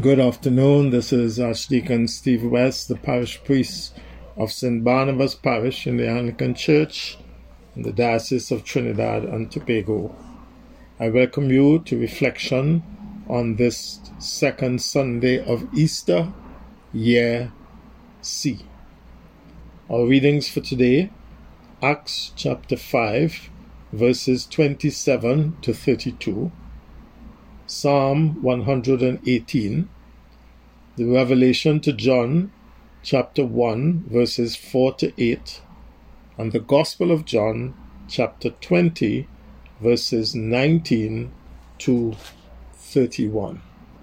Good afternoon. This is Archdeacon Steve West, the parish priest of St. Barnabas Parish in the Anglican Church in the Diocese of Trinidad and Tobago. I welcome you to reflection on this second Sunday of Easter, Year C. Our readings for today, Acts chapter 5, verses 27 to 32, Psalm 118, the Revelation to John chapter 1, verses 4 to 8, and the Gospel of John chapter 20, verses 19 to 31.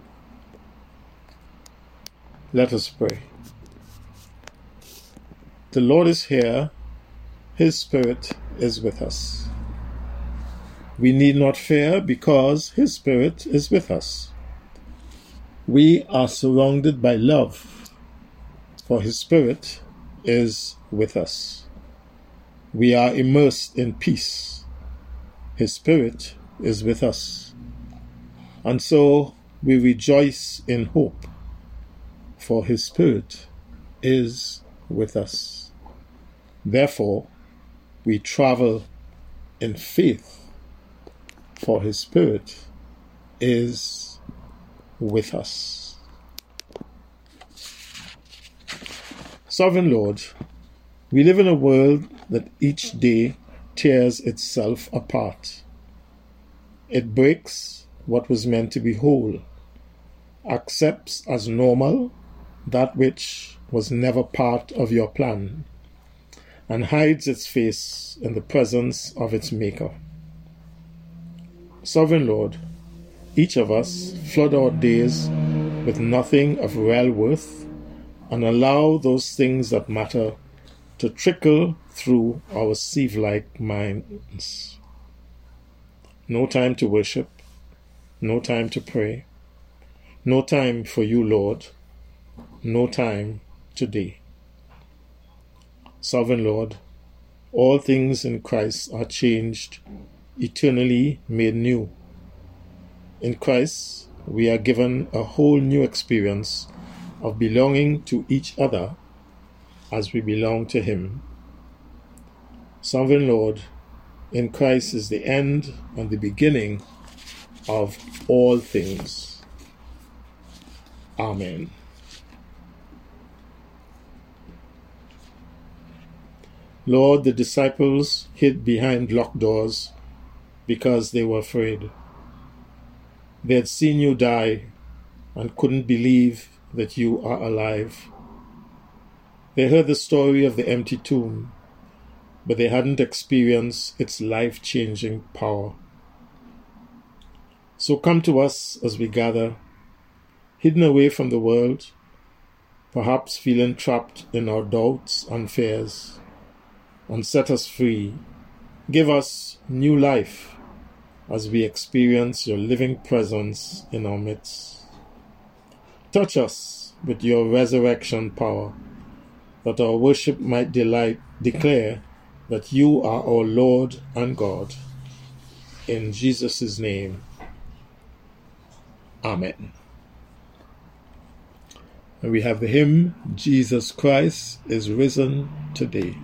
Let us pray. The Lord is here. His Spirit is with us. We need not fear because His Spirit is with us. We are surrounded by love, for His Spirit is with us. We are immersed in peace. His Spirit is with us. And so we rejoice in hope, for His Spirit is with us. Therefore, we travel in faith, for His Spirit is with us. Sovereign Lord, we live in a world that each day tears itself apart. It breaks what was meant to be whole, accepts as normal that which was never part of your plan, and hides its face in the presence of its Maker. Sovereign Lord, each of us flood our days with nothing of real worth and allow those things that matter to trickle through our sieve-like minds. No time to worship, no time to pray, no time for you, Lord, no time today. Sovereign Lord, all things in Christ are changed, eternally made new. In Christ, we are given a whole new experience of belonging to each other as we belong to Him. Sovereign Lord, in Christ is the end and the beginning of all things. Amen. Lord, the disciples hid behind locked doors because they were afraid. They had seen you die and couldn't believe that you are alive. They heard the story of the empty tomb, but they hadn't experienced its life-changing power. So come to us as we gather, hidden away from the world, perhaps feeling trapped in our doubts and fears, and set us free. Give us new life as we experience your living presence in our midst. Touch us with your resurrection power, that our worship might declare that you are our Lord and God. In Jesus' name, Amen. And we have the hymn, Jesus Christ is risen today.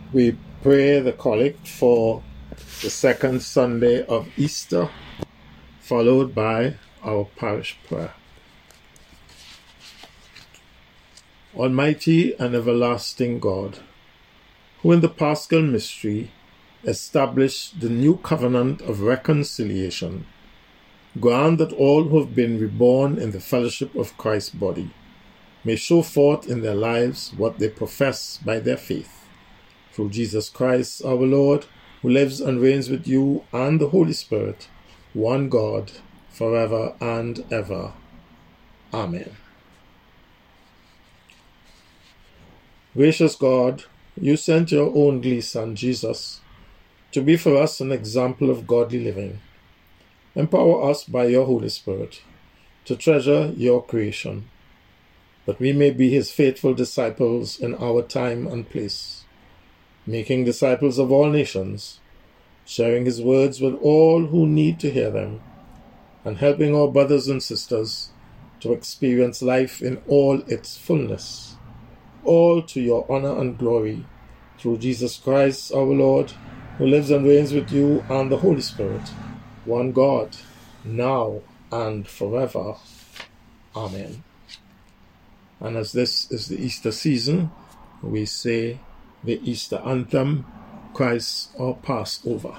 We pray the collect for the second Sunday of Easter, followed by our parish prayer. Almighty and everlasting God, who in the Paschal mystery established the new covenant of reconciliation, grant that all who have been reborn in the fellowship of Christ's body may show forth in their lives what they profess by their faith. Through Jesus Christ our Lord, who lives and reigns with you and the Holy Spirit, one God, forever and ever. Amen. Gracious God, you sent your only Son, Jesus, to be for us an example of godly living. Empower us by your Holy Spirit to treasure your creation, that we may be his faithful disciples in our time and place, making disciples of all nations, sharing his words with all who need to hear them, and helping our brothers and sisters to experience life in all its fullness, all to your honor and glory, through Jesus Christ our Lord, who lives and reigns with you and the Holy Spirit, one God, now and forever. Amen. And as this is the Easter season, we say the Easter anthem, Christ our Passover.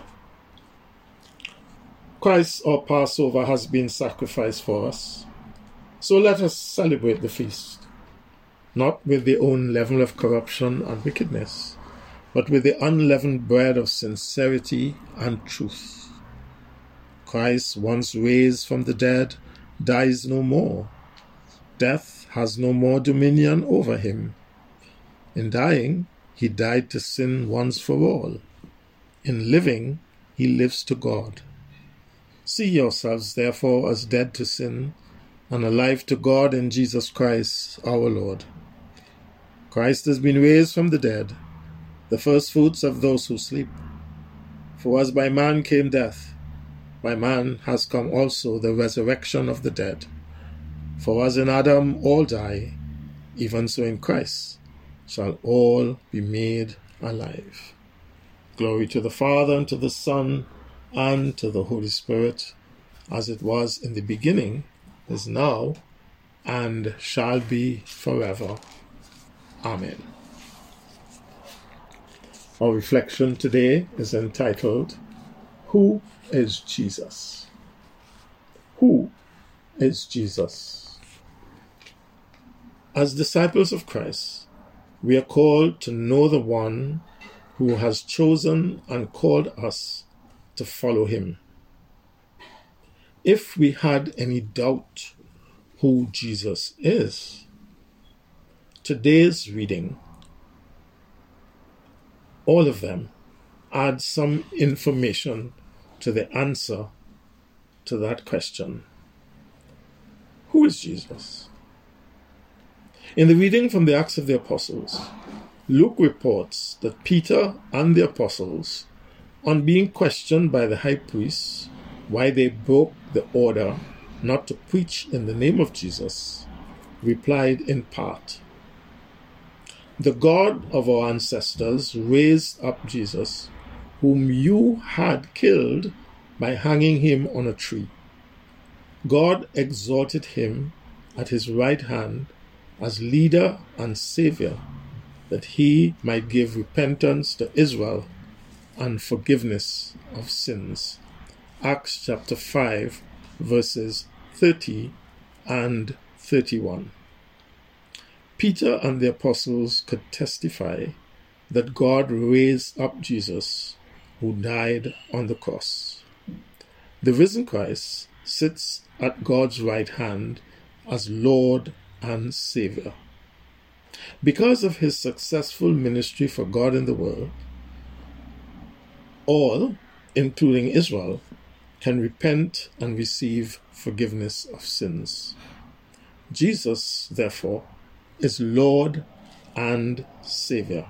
Christ our Passover has been sacrificed for us, so let us celebrate the feast, not with the own leaven of corruption and wickedness, but with the unleavened bread of sincerity and truth. Christ, once raised from the dead, dies no more. Death has no more dominion over him. In dying, he died to sin once for all. In living, he lives to God. See yourselves, therefore, as dead to sin and alive to God in Jesus Christ our Lord. Christ has been raised from the dead, the firstfruits of those who sleep. For as by man came death, by man has come also the resurrection of the dead. For as in Adam all die, even so in Christ shall all be made alive. Glory to the Father, and to the Son, and to the Holy Spirit, as it was in the beginning, is now, and shall be forever. Amen. Our reflection today is entitled, Who is Jesus? Who is Jesus? As disciples of Christ, we are called to know the one who has chosen and called us to follow him. If we had any doubt who Jesus is, today's reading, all of them, add some information to the answer to that question. Who is Jesus? In the reading from the Acts of the Apostles, Luke reports that Peter and the apostles, on being questioned by the high priest why they broke the order not to preach in the name of Jesus, replied in part, "The God of our ancestors raised up Jesus, whom you had killed by hanging him on a tree. God exalted him at his right hand as leader and savior, that he might give repentance to Israel and forgiveness of sins." Acts chapter 5, verses 30 and 31. Peter and the apostles could testify that God raised up Jesus, who died on the cross. The risen Christ sits at God's right hand as Lord and Savior. Because of his successful ministry for God in the world, all, including Israel, can repent and receive forgiveness of sins. Jesus, therefore, is Lord and Savior.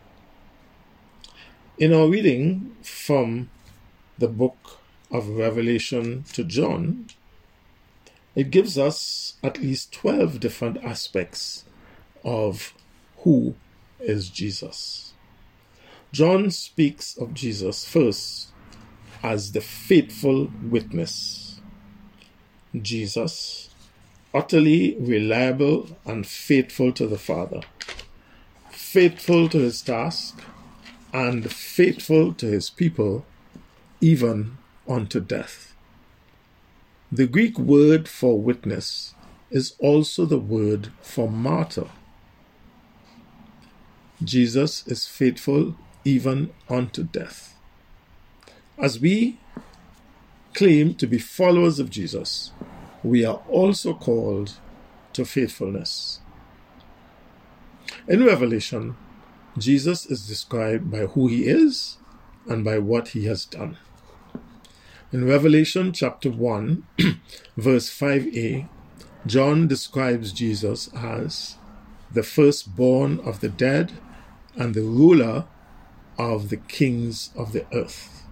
In our reading from the book of Revelation to John, it gives us at least 12 different aspects of who is Jesus. John speaks of Jesus first as the faithful witness. Jesus, utterly reliable and faithful to the Father, faithful to his task, and faithful to his people, even unto death. The Greek word for witness is also the word for martyr. Jesus is faithful even unto death. As we claim to be followers of Jesus, we are also called to faithfulness. In Revelation, Jesus is described by who he is and by what he has done. In Revelation chapter 1, verse 5a, John describes Jesus as the firstborn of the dead and the ruler of the kings of the earth.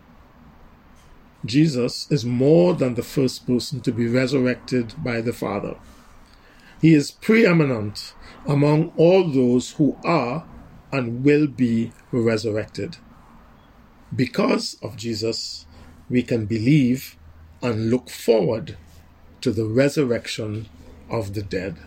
Jesus is more than the first person to be resurrected by the Father. He is preeminent among all those who are and will be resurrected. Because of Jesus, we can believe and look forward to the resurrection of the dead.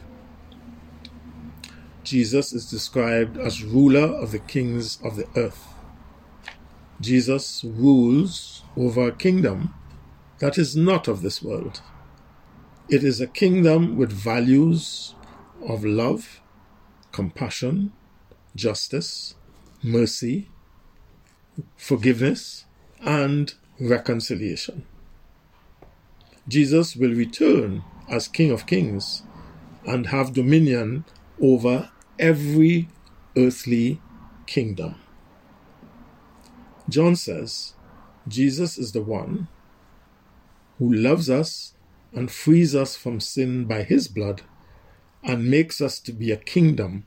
Jesus is described as ruler of the kings of the earth. Jesus rules over a kingdom that is not of this world. It is a kingdom with values of love, compassion, justice, mercy, forgiveness, and reconciliation. Jesus will return as King of Kings and have dominion over every earthly kingdom. John says, Jesus is the one who loves us and frees us from sin by his blood and makes us to be a kingdom,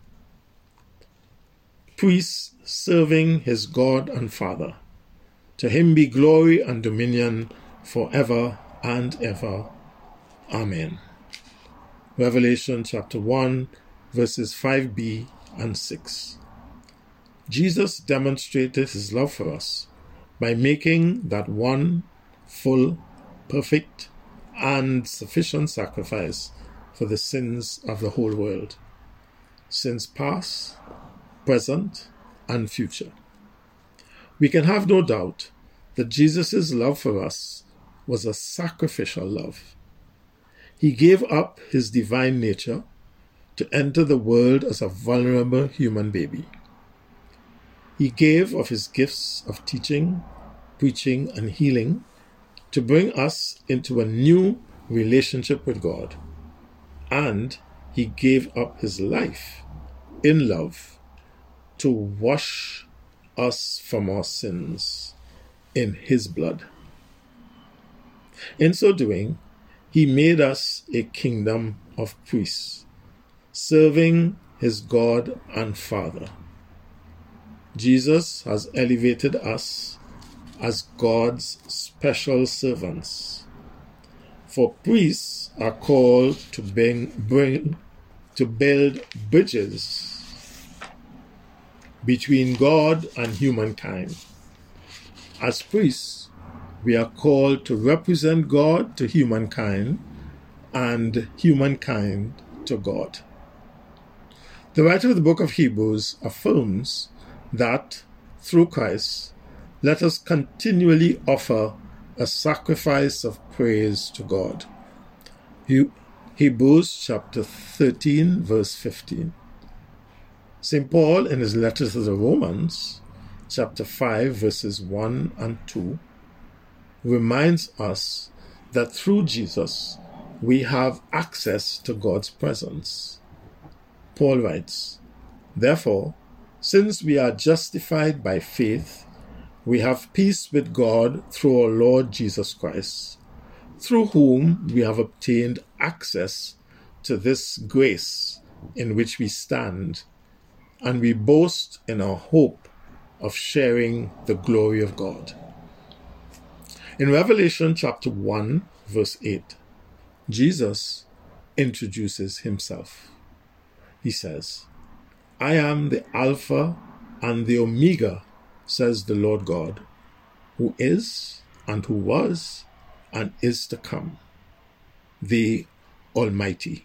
priests serving his God and Father. To him be glory and dominion forever and ever. Amen. Revelation chapter 1, verses 5b and 6. Jesus demonstrated his love for us by making that one full, perfect, and sufficient sacrifice for the sins of the whole world, sins past, present, and future. We can have no doubt that Jesus' love for us was a sacrificial love. He gave up his divine nature to enter the world as a vulnerable human baby. He gave of his gifts of teaching, preaching, and healing to bring us into a new relationship with God. And he gave up his life in love to wash us from our sins in his blood. In so doing, he made us a kingdom of priests, serving his God and Father. Jesus has elevated us as God's special servants. For priests are called to build bridges between God and humankind. As priests, we are called to represent God to humankind and humankind to God. The writer of the book of Hebrews affirms that through Christ, let us continually offer a sacrifice of praise to God. Hebrews chapter 13, verse 15. St. Paul, in his letter to the Romans, chapter 5, verses 1 and 2, reminds us that through Jesus, we have access to God's presence. Paul writes, "Therefore, since we are justified by faith, we have peace with God through our Lord Jesus Christ, through whom we have obtained access to this grace in which we stand, and we boast in our hope of sharing the glory of God." In Revelation chapter 1, verse 8, Jesus introduces himself. He says, "I am the Alpha and the Omega, says the Lord God, who is and who was and is to come, the Almighty.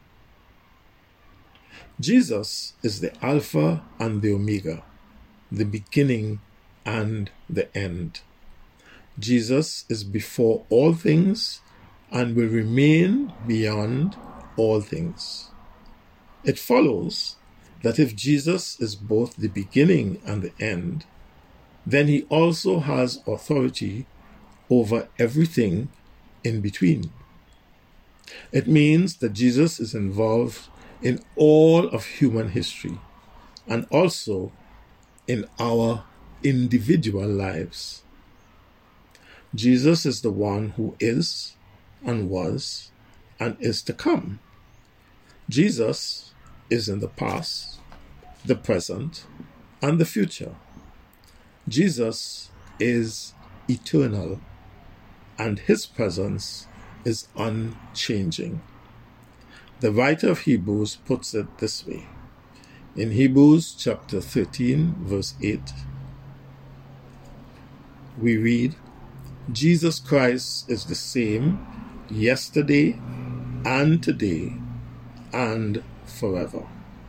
Jesus is the Alpha and the Omega, the beginning and the end. Jesus is before all things and will remain beyond all things. It follows that if Jesus is both the beginning and the end, then he also has authority over everything in between. It means that Jesus is involved in all of human history and also in our individual lives. Jesus is the one who is and was and is to come. Jesus is in the past, the present, and the future. Jesus is eternal, and his presence is unchanging. The writer of Hebrews puts it this way. In Hebrews chapter 13, verse 8, we read, Jesus Christ is the same yesterday and today and forever.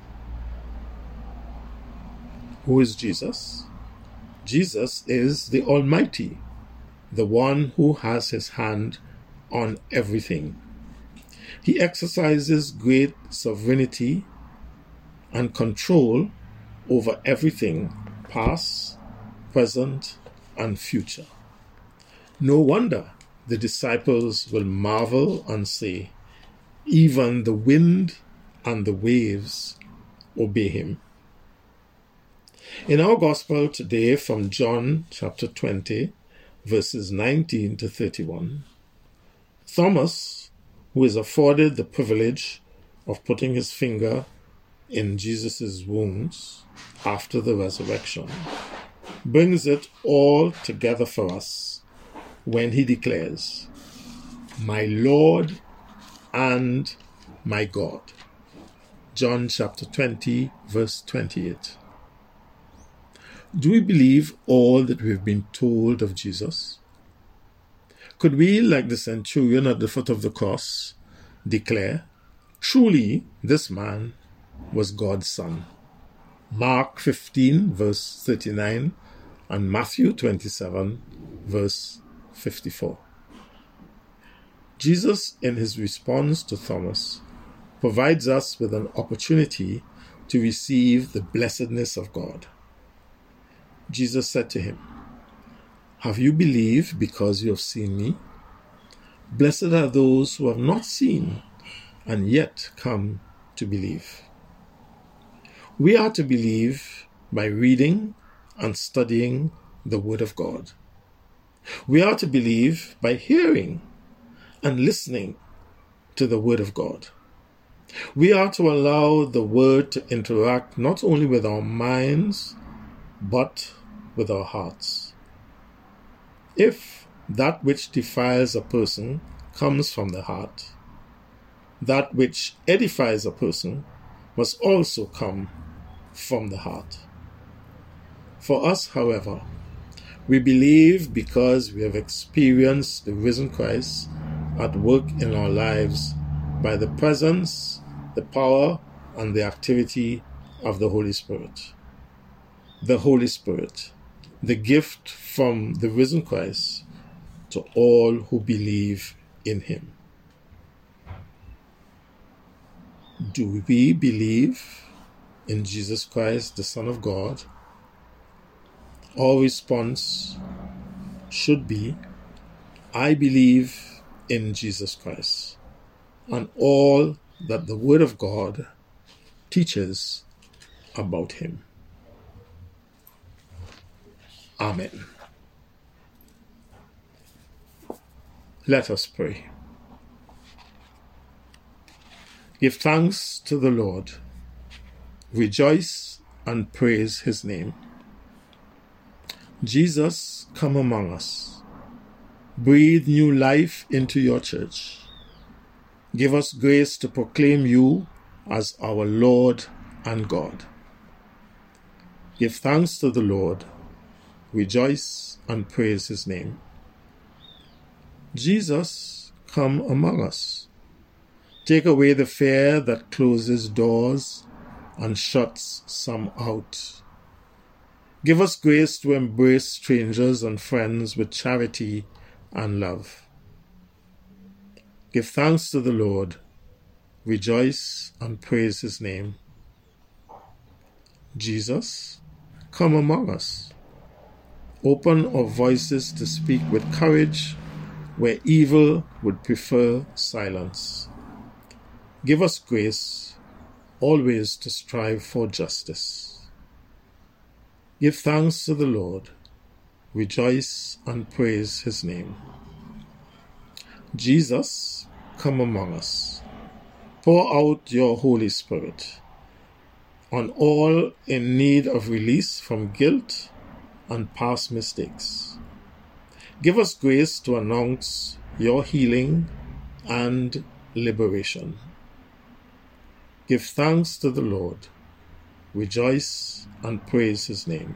Who is Jesus? Jesus is the Almighty, the one who has his hand on everything. He exercises great sovereignty and control over everything, past, present, and future. No wonder the disciples will marvel and say, even the wind and the waves obey him. In our gospel today from John chapter 20, verses 19 to 31, Thomas, who is afforded the privilege of putting his finger in Jesus' wounds after the resurrection, brings it all together for us when he declares, my Lord and my God. John chapter 20, verse 28. Do we believe all that we've been told of Jesus? Could we, like the centurion at the foot of the cross, declare, truly this man was God's son? Mark 15, verse 39, and Matthew 27, verse 54. Jesus, in his response to Thomas, provides us with an opportunity to receive the blessedness of God. Jesus said to him, have you believed because you have seen me? Blessed are those who have not seen and yet come to believe. We are to believe by reading and studying the Word of God. We are to believe by hearing and listening to the Word of God. We are to allow the Word to interact not only with our minds, but with our hearts. If that which defiles a person comes from the heart, that which edifies a person must also come from the heart. For us, however, we believe because we have experienced the risen Christ at work in our lives by the presence, the power, and the activity of the Holy Spirit. The Holy Spirit, the gift from the risen Christ to all who believe in him. Do we believe in Jesus Christ, the Son of God? Our response should be, I believe in Jesus Christ and all that the Word of God teaches about him. Amen. Let us pray. Give thanks to the Lord. Rejoice and praise his name. Jesus, come among us. Breathe new life into your church. Give us grace to proclaim you as our Lord and God. Give thanks to the Lord. rejoice and praise his name. Jesus, come among us. Take away the fear that closes doors and shuts some out. Give us grace to embrace strangers and friends with charity and love. Give thanks to the Lord. Rejoice and praise his name. Jesus, come among us. Open our voices to speak with courage where evil would prefer silence. Give us grace always to strive for justice. Give thanks to the Lord. Rejoice and praise his name. Jesus, come among us. Pour out your Holy Spirit on all in need of release from guilt and past mistakes. Give us grace to announce your healing and liberation. Give thanks to the Lord. Rejoice and praise his name.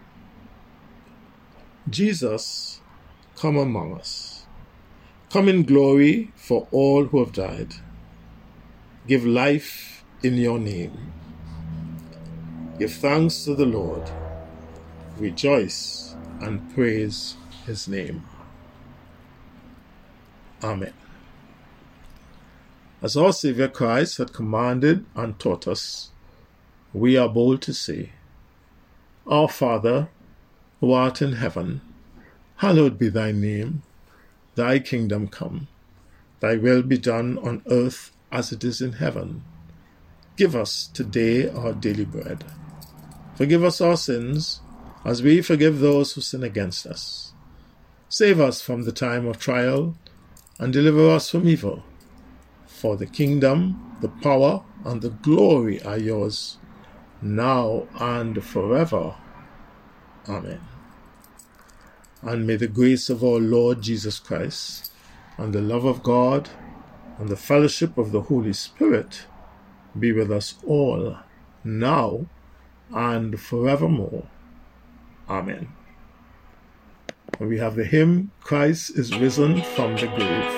Jesus, come among us. Come in glory for all who have died. Give life in your name. Give thanks to the Lord. Rejoice and praise his name. Amen. As our Savior Christ had commanded and taught us, we are bold to say, Our Father, who art in heaven, hallowed be thy name. Thy kingdom come. Thy will be done on earth as it is in heaven. Give us today our daily bread. Forgive us our sins, as we forgive those who sin against us. Save us from the time of trial, and deliver us from evil. For the kingdom, the power, and the glory are yours, now and forever. Amen. And may the grace of our Lord Jesus Christ, and the love of God, and the fellowship of the Holy Spirit be with us all, now and forevermore. Amen. And we have the hymn, Christ is risen from the grave.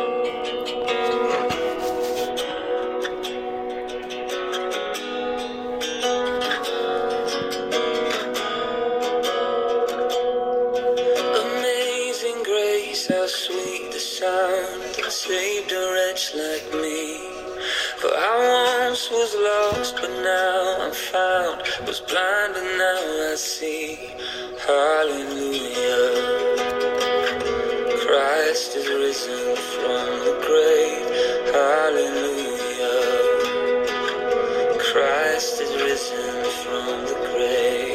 How sweet the sound that saved a wretch like me. For I once was lost, but now I'm found. Was blind, and now I see. Hallelujah. Christ is risen from the grave. Hallelujah. Christ is risen from the grave.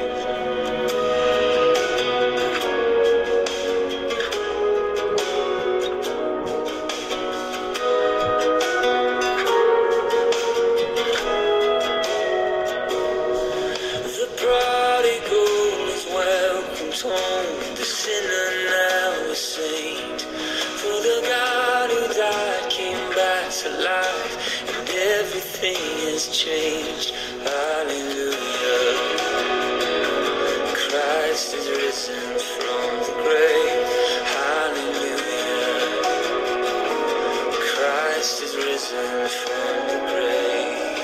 The sinner now a saint. For the God who died came back to life, and everything has changed. Hallelujah. Christ is risen from the grave. Hallelujah. Christ is risen from the grave.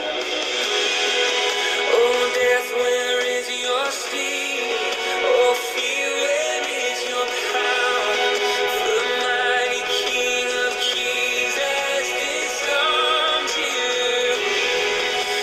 Oh, death, where is your sting? Oh, fear, where is your power? The mighty King of Kings has disarmed you.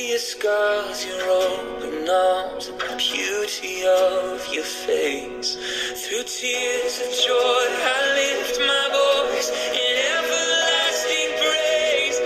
your scars, your open arms, and the beauty of your face. Through tears of joy, I lift my voice in everlasting praise.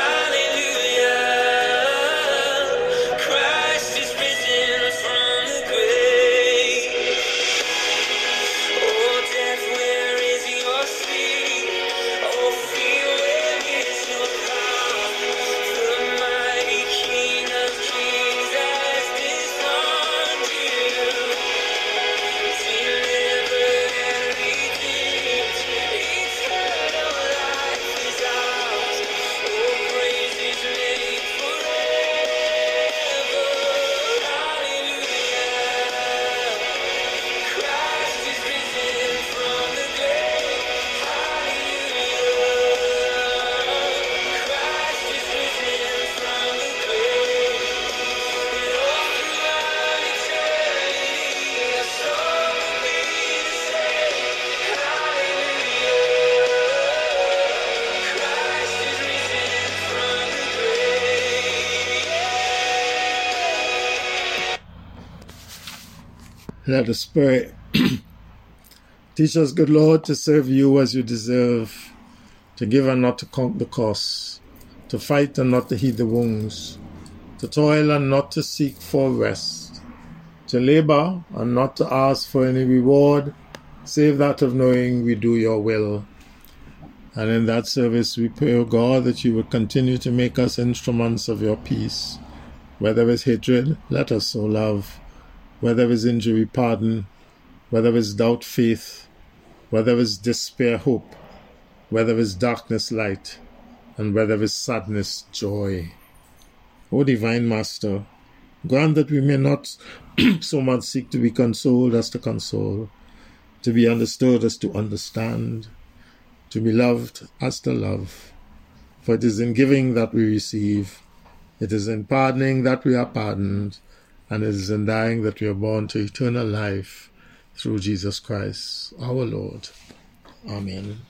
Hallelujah, Christ is risen from the grave. Oh, death, where is your sting? Oh, fear, where is your power? The mighty King of Kings has disarmed you, delivered and redeemed. Eternal life is ours. Oh, praise His name forever. Hallelujah. Christ is risen from the grave. Hallelujah. Christ is risen from the grave. And all throughout eternity, a song will be the same. Hallelujah. Christ is risen from the grave. Let us pray. Teach us, good Lord, to serve you as you deserve, to give and not to count the cost, to fight and not to heed the wounds, to toil and not to seek for rest, to labor and not to ask for any reward, save that of knowing we do your will. And in that service we pray, O God, that you would continue to make us instruments of your peace. Where there is hatred, let us sow love. Where there is injury, pardon. Where there is doubt, faith. Where there is despair, hope. Where there is darkness, light. And where there is sadness, joy. O Divine Master, grant that we may not so much seek to be consoled as to console, to be understood as to understand, to be loved as to love. For it is in giving that we receive, it is in pardoning that we are pardoned, and it is in dying that we are born to eternal life through Jesus Christ, our Lord. Amen.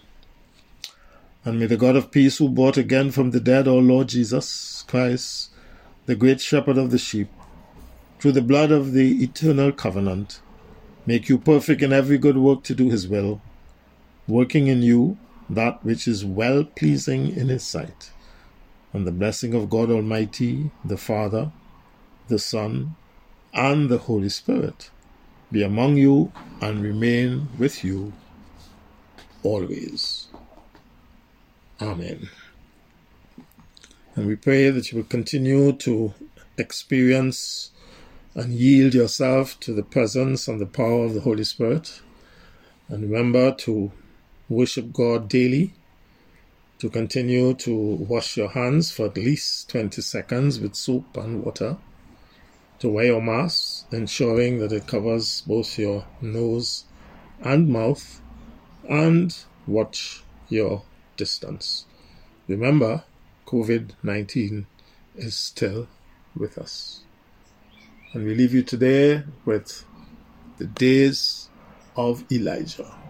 And may the God of peace, who brought again from the dead our Lord Jesus Christ, the great shepherd of the sheep, through the blood of the eternal covenant, make you perfect in every good work to do his will, working in you that which is well-pleasing in his sight. And the blessing of God Almighty, the Father, the Son, and the Holy Spirit be among you and remain with you always. Amen. And we pray that you will continue to experience and yield yourself to the presence and the power of the Holy Spirit. And remember to worship God daily, to continue to wash your hands for at least 20 seconds with soap and water, to wear your mask, ensuring that it covers both your nose and mouth, and watch your distance. Remember, COVID-19 is still with us. And we leave you today with the days of Elijah.